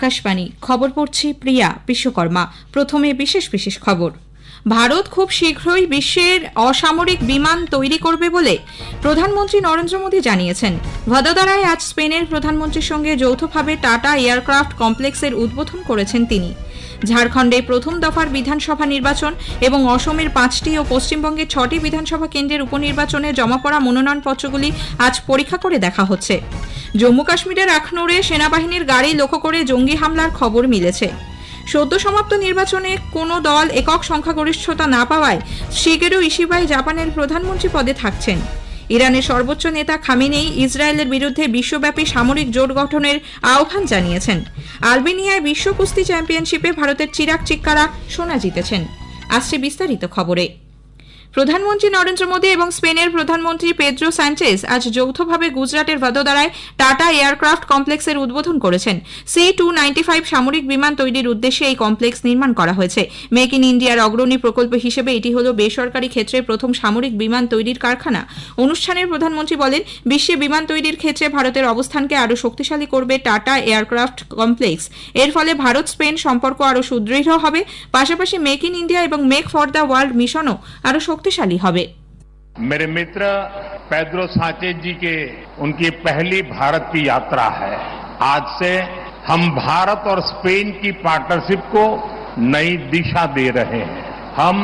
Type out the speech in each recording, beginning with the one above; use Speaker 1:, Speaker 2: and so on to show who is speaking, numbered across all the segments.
Speaker 1: আকাশবাণী খবর পড়ছি প্রিয়া বিশ্বকর্মা। প্রথমে বিশেষ বিশেষ খবর। ভারত খুব শীঘ্রই বিশ্বের অসামরিক বিমান তৈরি করবে বলে প্রধানমন্ত্রী নরেন্দ্র মোদী জানিয়েছেন। ভাদোদারায় আজ স্পেনের প্রধানমন্ত্রীর সঙ্গে যৌথভাবে টাটা এয়ারক্রাফট কমপ্লেক্সের উদ্বোধন করেছেন তিনি। ঝাড়খণ্ডে প্রথম দফার বিধানসভা নির্বাচন এবং অসমের 5টি ও পশ্চিমবঙ্গের 6টি বিধানসভা কেন্দ্রের উপনির্বাচনে জমা পড়া মনোনয়নপত্রগুলি আজ পরীক্ষা করে দেখা হচ্ছে। জম্মু কাশ্মীরের আখনুরে সেনাবাহিনীর গাড়ি লক্ষ্য করে জঙ্গি হামলার খবর মিলেছে। সদ্য সমাপ্ত নির্বাচনে কোনো দল একক সংখ্যাগরিষ্ঠতা না পাওয়ায় শিগেরু ইশিবাই জাপানের প্রধানমন্ত্রী পদে থাকছেন। ইরানের সর্বোচ্চ নেতা খামেনেই ইসরায়েলের বিরুদ্ধে বিশ্বব্যাপী সামরিক জোট গঠনের আহ্বান জানিয়েছেন। আলবেনিয়ায় বিশ্ব কুস্তি চ্যাম্পিয়নশিপে ভারতের চিরাগ চিক্কারা সোনা জিতেছেন। আসছে বিস্তারিত খবরে। প্রধানমন্ত্রী নরেন্দ্র মোদী এবং স্পেনের প্রধানমন্ত্রী পেদ্রো সানচেজ আজ যৌথভাবে গুজরাটের ভাদোদারায় টাটা এয়ারক্রাফট কমপ্লেক্সের উদ্বোধন করেছেন। C-295 সামরিক বিমান তৈরির উদ্দেশ্যে এই কমপ্লেক্স নির্মাণ করা হয়েছে। মেক ইন ইন্ডিয়ার অগ্রণী প্রকল্প হিসেবে এটি হল বেসরকারি ক্ষেত্রে প্রথম সামরিক বিমান তৈরির কারখানা। অনুষ্ঠানের প্রধানমন্ত্রী বলেন, বিশ্বে বিমান তৈরির ক্ষেত্রে ভারতের অবস্থানকে আরও শক্তিশালী করবে টাটা এয়ারক্রাফট কমপ্লেক্স। এর ফলে ভারত স্পেন সম্পর্ক আরও সুদৃঢ় হবে, পাশাপাশি মেক ইন ইন্ডিয়া এবং মেক ফর দ্য ওয়ার্ল্ড মিশনও আরও शक्तिशाली হবে।
Speaker 2: मेरे मित्र पेद्रो साnchez जी के उनकी पहली भारत की यात्रा है। आज से हम भारत और स्पेन की पार्टनरशिप को नई दिशा दे रहे हैं। हम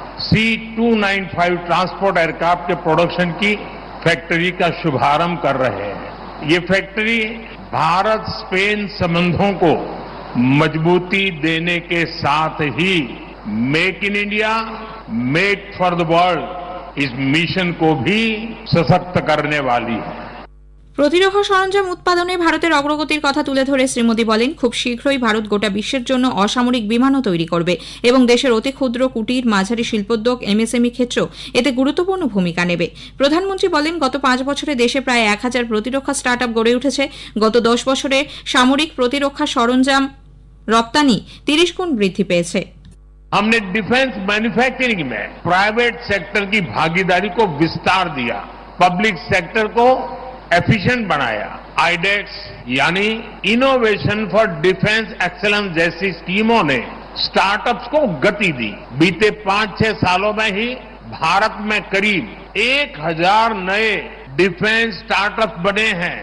Speaker 2: C-295 ट्रांसपोर्ट एयरक्राफ्ट के प्रोडक्शन की फैक्ट्री का शुभारंभ कर रहे हैं। ये फैक्ट्री भारत स्पेन संबंधों को मजबूती देने के साथ ही make in India make for the world इस मिशन को भी सशक्त करने वाली है।
Speaker 1: প্রতিরক্ষা সরঞ্জাম উৎপাদনে ভারতের অগ্রগতির কথা তুলে ধরে শ্রী মোদী বলেন, খুব শীঘ্রই ভারত গোটা বিশ্বের জন্য অসামরিক বিমানও তৈরি করবে এবং দেশের অতি ক্ষুদ্র কুটির মাঝারি শিল্পোদ্যোগ MSME ক্ষেত্রেও এতে গুরুত্বপূর্ণ ভূমিকা নেবে। প্রধানমন্ত্রী বলেন, গত 5 বছরে দেশে প্রায় 1000 প্রতিরক্ষা স্টার্টআপ গড়ে উঠেছে। গত 10 বছরে সামরিক প্রতিরক্ষা সরঞ্জাম রপ্তানি 30 গুণ বৃদ্ধি পেয়েছে।
Speaker 2: हमने डिफेंस मैन्युफैक्चरिंग में प्राइवेट सेक्टर की भागीदारी को विस्तार दिया, पब्लिक सेक्टर को एफिशिएंट बनाया। आईडेक्स यानी इनोवेशन फॉर डिफेंस एक्सीलेंस जैसी स्कीमों ने स्टार्टअप्स को गति दी। बीते 5-6 सालों में ही भारत में करीब 1000 नए डिफेंस स्टार्टअप्स बने हैं।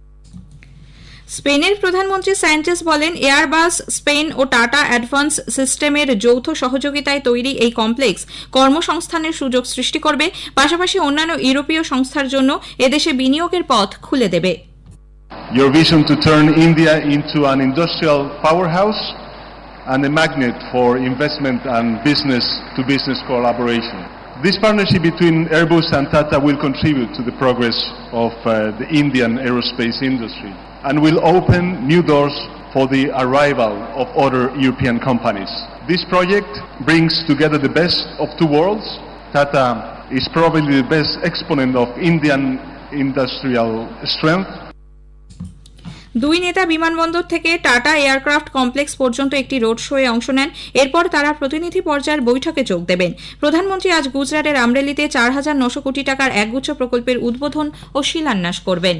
Speaker 1: স্পেনের প্রধানমন্ত্রী সানচেজ বলেন, এয়ারবাস, স্পেন ও টাটা অ্যাডভান্স সিস্টেমের যৌথ সহযোগিতায় তৈরি এই কমপ্লেক্স কর্মসংস্থানের সুযোগ সৃষ্টি করবে, পাশাপাশি অন্যান্য ইউরোপীয় সংস্থার জন্য এদেশে বিনিয়োগের পথ খুলে দেবে।
Speaker 3: Your vision to turn India into an industrial powerhouse and a magnet for investment and business-to-business collaboration. This partnership between Airbus and Tata will contribute to the progress of the Indian aerospace industry and will open new doors for the arrival of other European companies. This project brings together the best of two worlds. Tata is probably the best exponent of Indian industrial strength.
Speaker 1: দুই নেতা বিমানবন্দর থেকে tata aircraft complex পর্যন্ত একটি road শোয়ে অংশ নেন। এরপর তারা প্রতিনিধি পর্যায়ের বৈঠকে যোগ দেবেন। প্রধানমন্ত্রী আজ গুজরাটের আমরেলিতে 4900 কোটি টাকার একগুচ্ছ প্রকল্পের উদ্বোধন ও শিলান্যাস করবেন।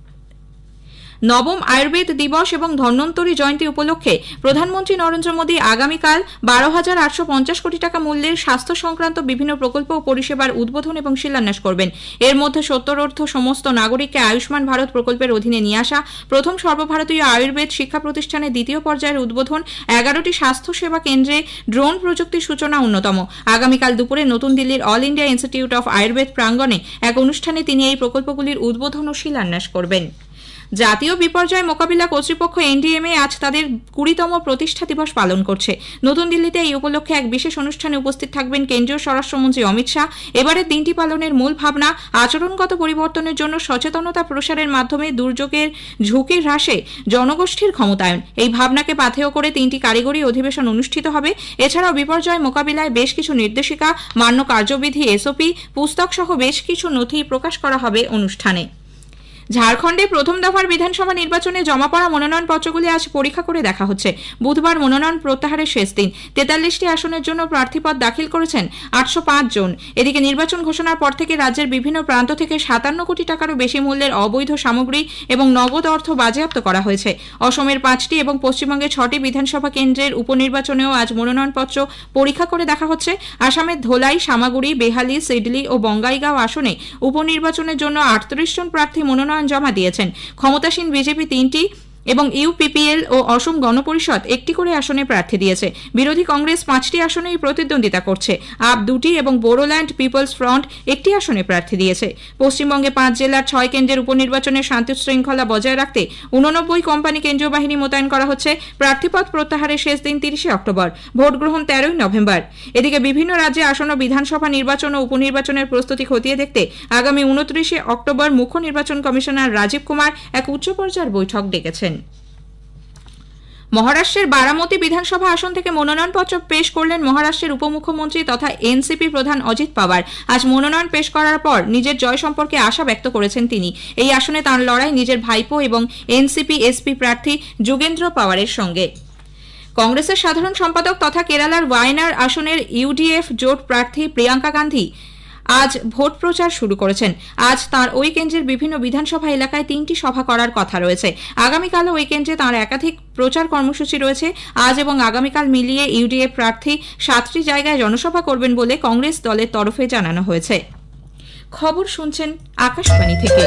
Speaker 1: নবম আয়ুর্বেদ দিবস এবং ধন্বন্তরী জয়ন্তী উপলক্ষে প্রধানমন্ত্রী নরেন্দ্র মোদী আগামীকাল 12,850 কোটি টাকা মূল্যের স্বাস্থ্য সংক্রান্ত বিভিন্ন প্রকল্প ও পরিষেবার উদ্বোধন এবং শিলান্যাস করবেন। এর মধ্যে সত্তরোর্ধ্ব সমস্ত নাগরিককে আয়ুষ্মান ভারত প্রকল্পের অধীনে নিয়ে আসা, প্রথম সর্বভারতীয় আয়ুর্বেদ শিক্ষা প্রতিষ্ঠানের দ্বিতীয় পর্যায়ের উদ্বোধন, 11টি স্বাস্থ্য সেবা কেন্দ্রে ড্রোন প্রযুক্তির সূচনা অন্যতম। আগামীকাল দুপুরে নতুন দিল্লির All India Institute of Ayurveda প্রাঙ্গণে এক অনুষ্ঠানে তিনি এই প্রকল্পগুলির উদ্বোধন ও শিলান্যাস করবেন। জাতীয় বিপর্যয় মোকাবিলা কর্তৃপক্ষ NDMA আজ তাদের 20তম প্রতিষ্ঠা দিবস পালন করছে। নতুন দিল্লিতে এই উপলক্ষে এক বিশেষ অনুষ্ঠানে উপস্থিত থাকবেন কেন্দ্রীয় স্বরাষ্ট্রমন্ত্রী অমিত শাহ। এবারের দিনটি পালনের মূল ভাবনা আচরণগত পরিবর্তনের জন্য সচেতনতা প্রসারের মাধ্যমে দুর্যোগের ঝুঁকি হ্রাসে জনগোষ্ঠীর ক্ষমতায়ন। এই ভাবনাকে পাথেয় করে 3টি কারিগরি অধিবেশন অনুষ্ঠিত হবে। এছাড়াও বিপর্যয় মোকাবিলায় বেশ কিছু নির্দেশিকা, মান্য কার্যবিধি SOP, পুস্তক সহ বেশ কিছু নথি প্রকাশ করা হবে অনুষ্ঠানে। ঝাড়খণ্ডে প্রথম দফার বিধানসভা নির্বাচনে জমা পড়া মনোনয়নপত্রগুলি আজ পরীক্ষা করে দেখা হচ্ছে। বুধবার মনোনয়ন প্রত্যাহারের শেষ দিন। 43টি আসনের জন্য প্রার্থীপদ দাখিল করেছেন 805 জন। এদিকে নির্বাচন ঘোষণার পর থেকে রাজ্যের বিভিন্ন প্রান্ত থেকে 57 কোটি টাকারও বেশি মূল্যের অবৈধ সামগ্রী এবং নগদ অর্থ বাজেয়াপ্ত করা হয়েছে। অসমের 5টি এবং পশ্চিমবঙ্গের 6টি বিধানসভা কেন্দ্রের উপনির্বাচনেও আজ মনোনয়নপত্র পরীক্ষা করে দেখা হচ্ছে। আসামের ধোলাই, সামাগুড়ি, বেহালি, সিডলি ও বঙ্গাইগাঁও আসনে উপনির্বাচনের জন্য 38 জন প্রার্থী মনোনয়ন জমা দিয়েছেন। ক্ষমতাসীন বিজেপি 3টি এবং ইউপিপিএল ও অসম গণপরিষদ 1টি করে আসনে প্রার্থী দিয়েছে। বিরোধী কংগ্রেস 5টি আসনেই প্রতিদ্বন্দ্বিতা করছে। আপ 2টি এবং বোরোল্যান্ড পিপলস ফ্রন্ট 1টি আসনে প্রার্থী দিয়েছে। পশ্চিমবঙ্গে 5 জেলার 6 কেন্দ্রের উপনির্বাচনে শান্তি শৃঙ্খলা বজায় রাখতে 89 কোম্পানি কেন্দ্রীয় বাহিনী মোতায়েন করা হচ্ছে। প্রার্থীপদ প্রত্যাহারের শেষ দিন 30 অক্টোবর। ভোট গ্রহণ 13 নভেম্বর। এদিকে বিভিন্ন রাজ্যে আসন্ন বিধানসভা নির্বাচন ও উপনির্বাচনের প্রস্তুতি খতিয়ে দেখতে আগামী 29 অক্টোবর মুখ্য নির্বাচন কমিশনার রাজীব কুমার এক উচ্চ পর্যায়ের বৈঠক ডেকেছেন। মহারাষ্ট্রের বারামতি বিধানসভা আসন থেকে মনোনয়নপত্র পেশ করলেন মহারাষ্ট্রের উপমুখ্যমন্ত্রী তথা এনসিপি প্রধান অজিত পাওয়ার। আজ মনোনয়ন পেশ করার পর নিজের জয় সম্পর্কে আশা ব্যক্ত করেছেন তিনি। এই আসনে তাঁর লড়াই নিজের ভাইপো এবং এনসিপি এসপি প্রার্থী যোগেন্দ্র পাওয়ারের সঙ্গে। কংগ্রেসের সাধারণ সম্পাদক তথা কেরালার ওয়ায়নার আসনের ইউডিএফ জোট প্রার্থী প্রিয়াঙ্কা গান্ধী আজ ভোট প্রচার শুরু করেছেন। আজ তাঁর ওই কেন্দ্রের বিভিন্ন বিধানসভা এলাকায় 3টি সভা করার কথা রয়েছে। আগামীকালও ওই কেন্দ্রে তাঁর একাধিক প্রচার কর্মসূচি রয়েছে। আজ এবং আগামীকাল মিলিয়ে ইউডিএফ প্রার্থী 7টি জায়গায় জনসভা করবেন বলে কংগ্রেস দলের তরফে জানানো হয়েছে। খবর শুনছেন আকাশবাণী থেকে।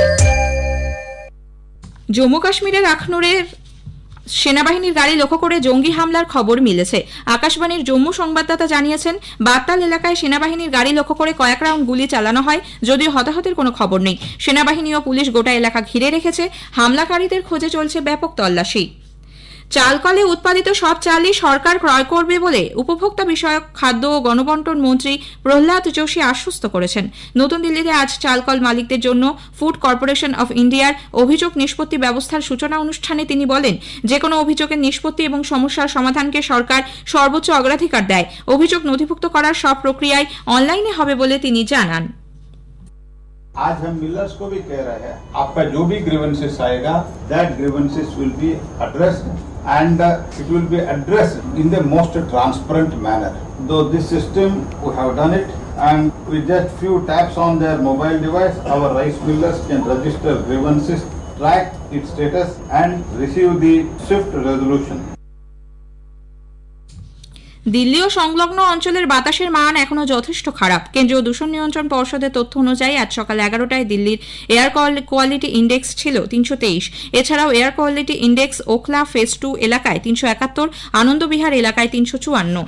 Speaker 1: জম্মু কাশ্মীরের আখনুরের সেনাবাহিনীর গাড়ি লক্ষ্য করে জঙ্গি হামলার খবর মিলেছে। আকাশবাণীর জম্মু সংবাদদাতা জানিয়েছেন, বাত্তাল এলাকায় সেনাবাহিনীর গাড়ি লক্ষ্য করে কয়েক রাউন্ড গুলি চালানো হয়, যদিও হতাহতের কোনো খবর নেই। সেনাবাহিনী ও পুলিশ গোটা এলাকা ঘিরে রেখেছে। হামলাকারীদের খোঁজে চলছে ব্যাপক তল্লাশি। চালকলে উৎপাদিত সব চালই সরকার ক্রয় করবে বলে উপভোক্তা বিষয়ক খাদ্য ও গণবন্টন মন্ত্রী প্রহ্লাদ যোশী আশ্বস্ত করেছেন। নতুন দিল্লিতে আজ চালকল মালিকদের জন্য ফুড কর্পোরেশন অফ ইন্ডিয়ার অভিযোগ নিষ্পত্তি ব্যবস্থার সূচনা অনুষ্ঠানে তিনি বলেন, যে কোনো অভিযোগের নিষ্পত্তি এবং সমস্যার সমাধানকে সরকার সর্বোচ্চ অগ্রাধিকার দেয়। অভিযোগ নথিভুক্ত করার সব প্রক্রিয়ায় অনলাইনে হবে বলে তিনি জানান।
Speaker 4: आज हम मिलर्स को भी कह रहे हैं, आपका जो भी ग्रीवेंसेस आएगा, that grievances will be addressed and it will be addressed in the most transparent manner. Though this system, we have done it, and with just few taps on their mobile device, our rice millers can register grievances, track its status and receive the swift resolution.
Speaker 1: Delhi ও সংলগ্ন অঞ্চলের বাতাসের মান এখনো যথেষ্ট খারাপ। কেন্দ্রীয় দূষণ নিয়ন্ত্রণ পর্ষদের তথ্য অনুযায়ী আজ সকাল 11টায় দিল্লির এয়ার কোয়ালিটি ইন্ডেক্স ছিল 323। এছাড়াও air quality index Okhla phase 2 এলাকায় 371, আনন্দবিহার এলাকায় 354।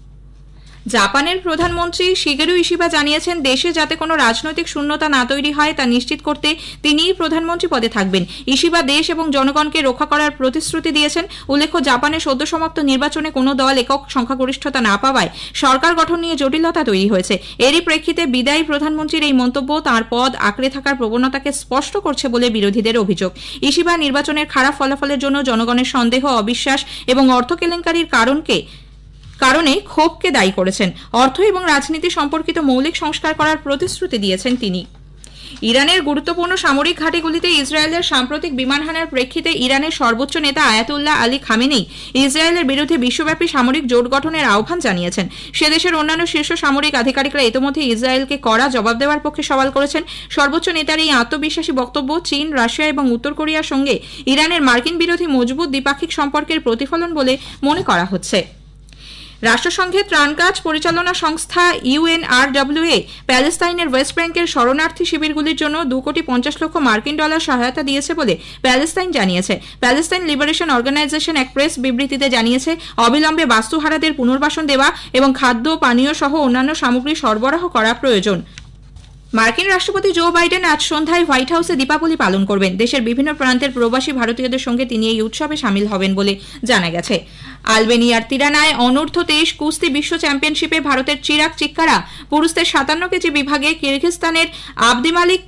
Speaker 1: জাপানের প্রধানমন্ত্রী শিগেরু ইশিবা জানিয়েছেন, দেশে যাতে কোনো রাজনৈতিক শূন্যতা না তৈরি হয় তা নিশ্চিত করতে তিনিই প্রধানমন্ত্রী পদে থাকবেন। ইশিবা দেশ এবং জনগণকে রক্ষা করার প্রতিশ্রুতি দিয়েছেন। উল্লেখ্য, জাপানের সদ্য সমাপ্ত নির্বাচনে কোনো দল একক সংখ্যাগরিষ্ঠতা না পাওয়ায় সরকার গঠন নিয়ে জটিলতা তৈরি হয়েছে। এরই প্রেক্ষিতে বিদায়ী প্রধানমন্ত্রীর এই মন্তব্য তাঁর পদ আঁকড়ে থাকার প্রবণতাকে স্পষ্ট করছে বলে বিরোধীদের অভিযোগ। ইশিবা নির্বাচনের খারাপ ফলাফলের জন্য জনগণের সন্দেহ, অবিশ্বাস এবং অর্থ কেলেঙ্কারির কারণে ক্ষোভকে দায়ী করেছেন। অর্থ এবং রাজনীতি সম্পর্কিত মৌলিক সংস্কার করার প্রতিশ্রুতি দিয়েছেন তিনি। ইরানের গুরুত্বপূর্ণ সামরিক ঘাঁটিগুলিতে ইসরায়েলের সাম্প্রতিক বিমান হানার প্রেক্ষিতে ইরানের সর্বোচ্চ নেতা আয়াতুল্লাহ আলী খামেনেই ইসরায়েলের বিরুদ্ধে বিশ্বব্যাপী সামরিক জোট গঠনের আহ্বান জানিয়েছেন। সে দেশের অন্যান্য শীর্ষ সামরিক আধিকারিকরা ইতিমধ্যে ইসরায়েলকে কড়া জবাব দেওয়ার পক্ষে সওয়াল করেছেন। সর্বোচ্চ নেতার এই আত্মবিশ্বাসী বক্তব্য চীন, রাশিয়া এবং উত্তর কোরিয়ার সঙ্গে ইরানের মার্কিন বিরোধী মজবুত দ্বিপাক্ষিক সম্পর্কের প্রতিফলন বলে মনে করা হচ্ছে। রাষ্ট্রসংঘের ত্রাণকাজ পরিচালনা সংস্থা ইউএনআরডব্লিউএ প্যালেস্তাইনের ওয়েস্ট ব্যাংকের শরণার্থী শিবিরগুলির জন্য $2.50 কোটি সহায়তা দিয়েছে বলে প্যালেস্তাইন জানিয়েছে। প্যালেস্তাইন লিবারেশন অর্গানাইজেশন এক প্রেস বিবৃতিতে জানিয়েছে, অবিলম্বে বাস্তুহারাদের পুনর্বাসন দেওয়া এবং খাদ্য, পানীয় সহ অন্যান্য সামগ্রী সরবরাহ করা প্রয়োজন। মার্কিন রাষ্ট্রপতি জো বাইডেন আজ সন্ধ্যায় হোয়াইট হাউসে দীপাবলি পালন করবেন। দেশের বিভিন্ন প্রান্তের প্রবাসী ভারতীয়দের সঙ্গে তিনি এই উৎসবে সামিল হবেন বলে জানা গেছে। আলবেনিয়ার তিরানায় অনূর্ধ্ব 23 কুস্তি বিশ্ব চ্যাম্পিয়নশিপে ভারতের চিরাগ চিক্কারা পুরুষদের 57 কেজি বিভাগে কিরগিজস্তানের আবদিমালিক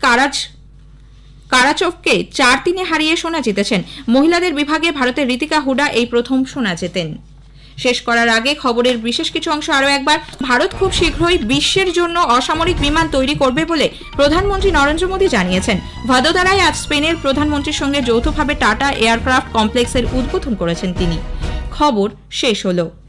Speaker 1: কারাচভকে 4-3 হারিয়ে সোনা জিতেছেন। মহিলাদের বিভাগে ভারতের ঋতিকা হুডা এই প্রথম সোনা জেতেন। শেষ করার আগে খবরের বিশেষ কিছু অংশ আরও একবার। ভারত খুব শীঘ্রই বিশ্বের জন্য অসামরিক বিমান তৈরি করবে বলে প্রধানমন্ত্রী নরেন্দ্র মোদী জানিয়েছেন। ভাদোদারায় আজ স্পেনের প্রধানমন্ত্রীর সঙ্গে যৌথভাবে টাটা এয়ারক্রাফট কমপ্লেক্সের উদ্বোধন করেছেন তিনি। খবর শেষ হলো।